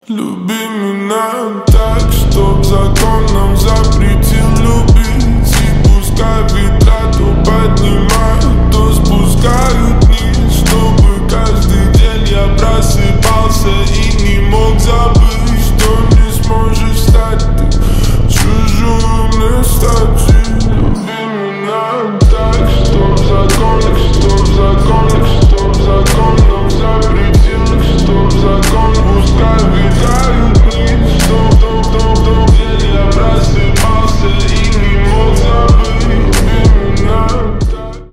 Люби меня так, чтоб закон нам запретил любить. И пускай ветра то поднимают.